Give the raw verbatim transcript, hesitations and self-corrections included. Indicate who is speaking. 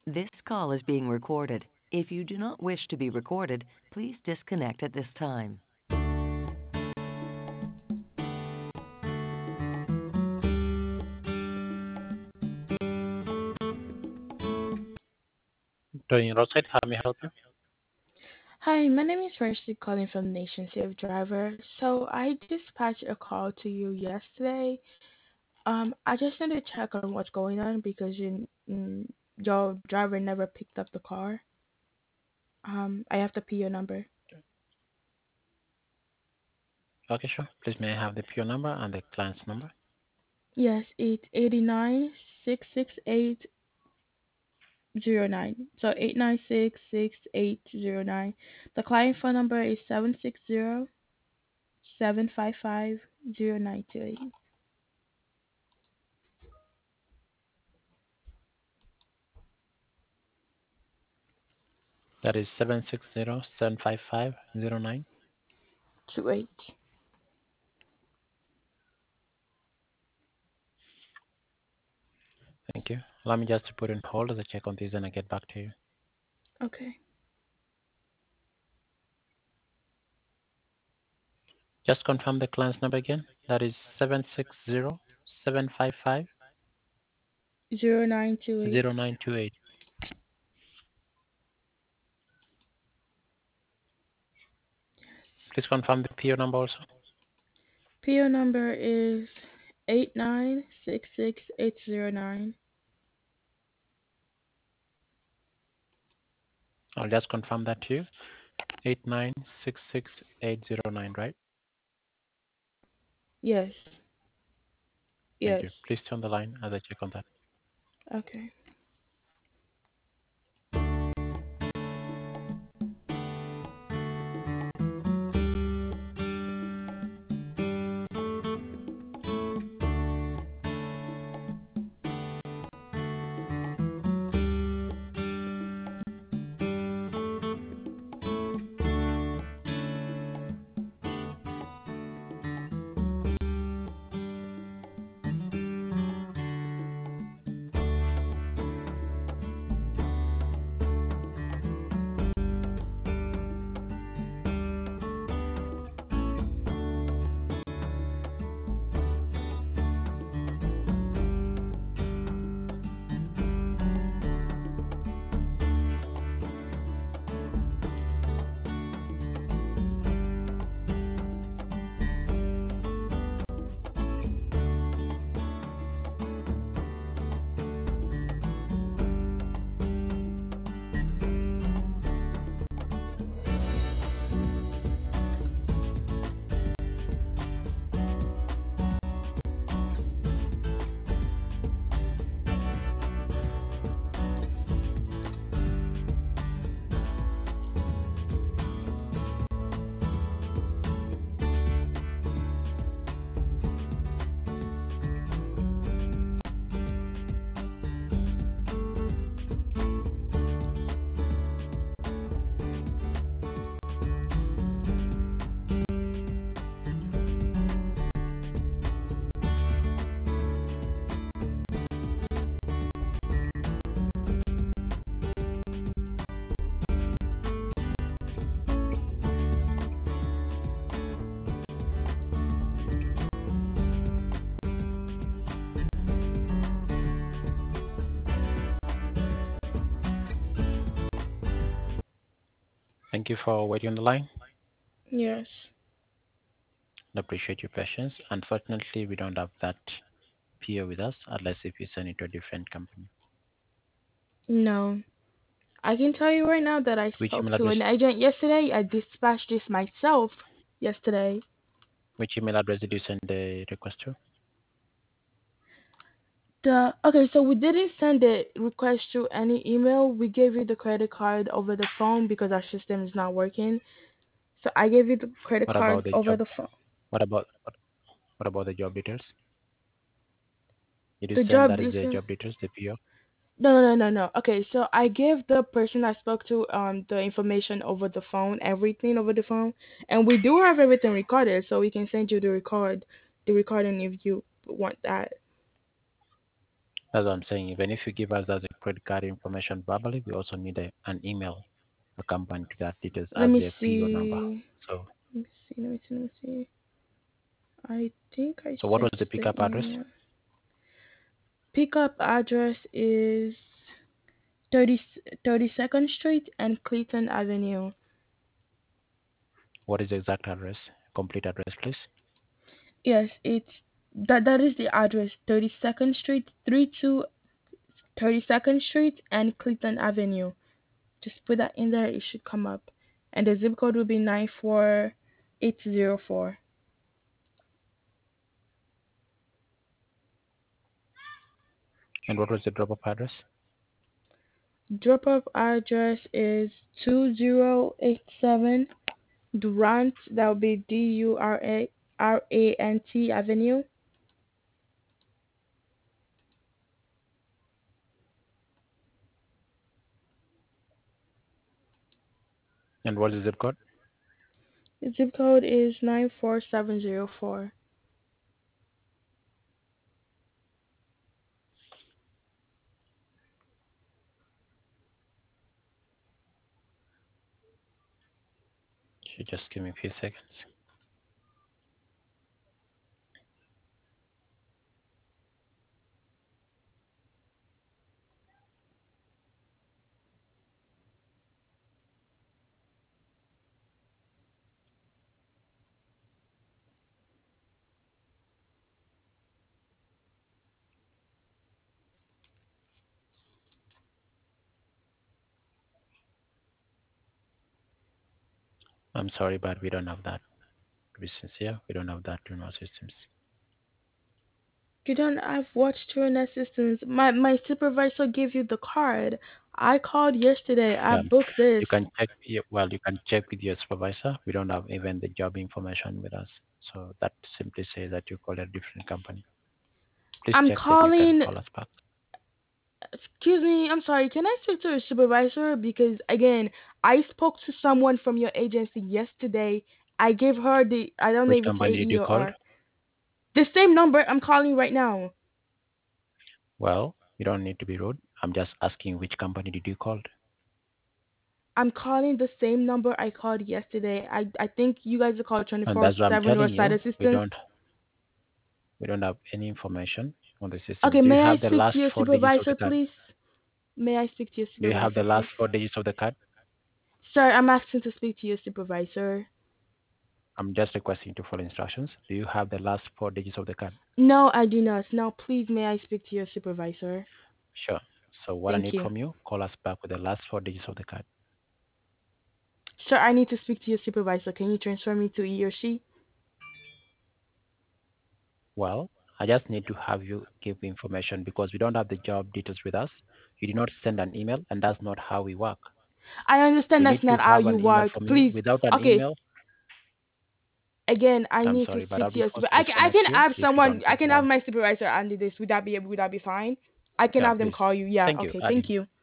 Speaker 1: This call is being recorded. If you do not wish to be recorded, please disconnect at this time.
Speaker 2: Doing roadside, how may I help you?
Speaker 3: Hi, my name is Mercy calling from Nation Safe Driver. So I dispatched a call to you yesterday. Um, I just need to check on what's going on because you, mm, your driver never picked up the car. Um, I have the P O number.
Speaker 2: Okay, sure. Please may I have the P O number and the client's number?
Speaker 3: Yes, it's eighty nine six six eight zero nine. So eight nine six six eight zero nine. The client phone number is seven six zero seven five five zero nine two eight.
Speaker 2: That is seven six zero seven five five zero nine.
Speaker 3: Two eight.
Speaker 2: Thank you. Allow me just to put in hold as I check on this and I get back to you.
Speaker 3: Okay.
Speaker 2: Just confirm the client's number again. That is seven six zero seven five five
Speaker 3: Zero nine two eight.
Speaker 2: zero nine two eight. Please confirm the P O number also.
Speaker 3: P O number is eight nine six six eight zero nine.
Speaker 2: I'll just confirm that to you. eight nine six six eight zero nine, right?
Speaker 3: Yes.
Speaker 2: Thank
Speaker 3: Yes.
Speaker 2: you. Please stay on the line as I check on that.
Speaker 3: Okay.
Speaker 2: Thank you for waiting on the line.
Speaker 3: Yes.
Speaker 2: I appreciate your patience. Unfortunately, we don't have that P O with us unless if you send it to a different company.
Speaker 3: No. I can tell you right now that I
Speaker 2: Which
Speaker 3: spoke
Speaker 2: email
Speaker 3: to
Speaker 2: address?
Speaker 3: an agent yesterday. I dispatched this myself yesterday.
Speaker 2: Which email address did you send the request to?
Speaker 3: The okay, so we didn't send the request through any email. We gave you the credit card over the phone because our system is not working. So I gave you the credit
Speaker 2: What about
Speaker 3: card
Speaker 2: the
Speaker 3: over
Speaker 2: job?
Speaker 3: the phone.
Speaker 2: What about what, what about the job details? Did you
Speaker 3: The
Speaker 2: send
Speaker 3: job
Speaker 2: that is the
Speaker 3: details.
Speaker 2: job details, the P O?
Speaker 3: No, no, no, no, no. Okay, so I gave the person I spoke to um the information over the phone, everything over the phone, and we do have everything recorded, so we can send you the record, the recording if you want that.
Speaker 2: That's what I'm saying. Even if you give us as a credit card information verbally, we also need a, an email accompanied to that details
Speaker 3: Let
Speaker 2: as
Speaker 3: me
Speaker 2: a P O number.
Speaker 3: see.
Speaker 2: So,
Speaker 3: Let me see. Let me see. Let me see. I think I
Speaker 2: so what was
Speaker 3: sent
Speaker 2: the
Speaker 3: the
Speaker 2: pickup address?
Speaker 3: email. Pickup address is thirty thirty second Street and Clayton Avenue.
Speaker 2: What is the exact address? Complete address, please.
Speaker 3: Yes, it's that that is the address. thirty second Street, three two thirty second Street and Clayton Avenue. Just put that in there, it should come up. And the zip code will be nine four eight zero four.
Speaker 2: And what was the drop-off address?
Speaker 3: Drop off address is two zero eight seven Durant, that would be D U R A R A N T Avenue.
Speaker 2: And what is the zip code?
Speaker 3: The zip code is nine four seven zero four.
Speaker 2: You just give me a few seconds. I'm sorry, but we don't have that. To be sincere, we don't have that in our systems.
Speaker 3: You don't have watch touring assistance. My my supervisor gave you the card. I called yesterday. I
Speaker 2: Yeah,
Speaker 3: booked this.
Speaker 2: you can check. Yeah, well, you can check with your supervisor. We don't have even the job information with us, so that simply says that you call a different company. Please
Speaker 3: I'm
Speaker 2: check, then you can
Speaker 3: calling.
Speaker 2: call us back.
Speaker 3: Excuse me. I'm sorry. Can I speak to a supervisor? Because again, I spoke to someone from your agency yesterday. I gave her the. I don't know
Speaker 2: Which
Speaker 3: if it's A
Speaker 2: company did
Speaker 3: E
Speaker 2: you
Speaker 3: or
Speaker 2: call?
Speaker 3: R. The same number I'm calling right now.
Speaker 2: Well, you don't need to be rude. I'm just asking which company did you call?
Speaker 3: I'm calling the same number I called yesterday. I I think you guys are called
Speaker 2: And
Speaker 3: twenty-four
Speaker 2: that's what I'm
Speaker 3: seven or
Speaker 2: telling
Speaker 3: site
Speaker 2: you. We
Speaker 3: assistance.
Speaker 2: don't we don't have any information on the system.
Speaker 3: Okay,
Speaker 2: Do you
Speaker 3: may I
Speaker 2: have the
Speaker 3: speak to
Speaker 2: last
Speaker 3: your
Speaker 2: four digits of the
Speaker 3: supervisor,
Speaker 2: card?
Speaker 3: please? May I speak to your
Speaker 2: Do you have
Speaker 3: supervisor,
Speaker 2: the last
Speaker 3: please?
Speaker 2: four digits of the card?
Speaker 3: Sir, I'm asking to speak to your supervisor.
Speaker 2: I'm just requesting to follow instructions. Do you have the last four digits of the card?
Speaker 3: No, I do not. Now, please, may I speak to your supervisor?
Speaker 2: Sure. So what I
Speaker 3: Thank
Speaker 2: need
Speaker 3: you.
Speaker 2: from you, call us back with the last four digits of the card.
Speaker 3: Sir, I need to speak to your supervisor. Can you transfer me to he or she?
Speaker 2: Well, I just need to have you give information because we don't have the job details with us. You did not send an email, and that's not how we work.
Speaker 3: I
Speaker 2: We
Speaker 3: understand
Speaker 2: need
Speaker 3: that's
Speaker 2: to
Speaker 3: not how
Speaker 2: have
Speaker 3: you
Speaker 2: an email
Speaker 3: work.
Speaker 2: from you.
Speaker 3: Please,
Speaker 2: Without an
Speaker 3: okay.
Speaker 2: email,
Speaker 3: Again, I
Speaker 2: I'm
Speaker 3: need to
Speaker 2: sorry, but
Speaker 3: speak
Speaker 2: I'll
Speaker 3: to
Speaker 2: be
Speaker 3: your super.
Speaker 2: forced to
Speaker 3: I, ca- I
Speaker 2: disconnect
Speaker 3: can
Speaker 2: you
Speaker 3: have
Speaker 2: if you
Speaker 3: someone.
Speaker 2: don't
Speaker 3: I can have
Speaker 2: perform.
Speaker 3: my supervisor handle this. Would that be would that be fine? I can
Speaker 2: Yeah,
Speaker 3: have them
Speaker 2: please.
Speaker 3: call you. Yeah.
Speaker 2: Thank you.
Speaker 3: Okay. Thank
Speaker 2: Adi.
Speaker 3: you.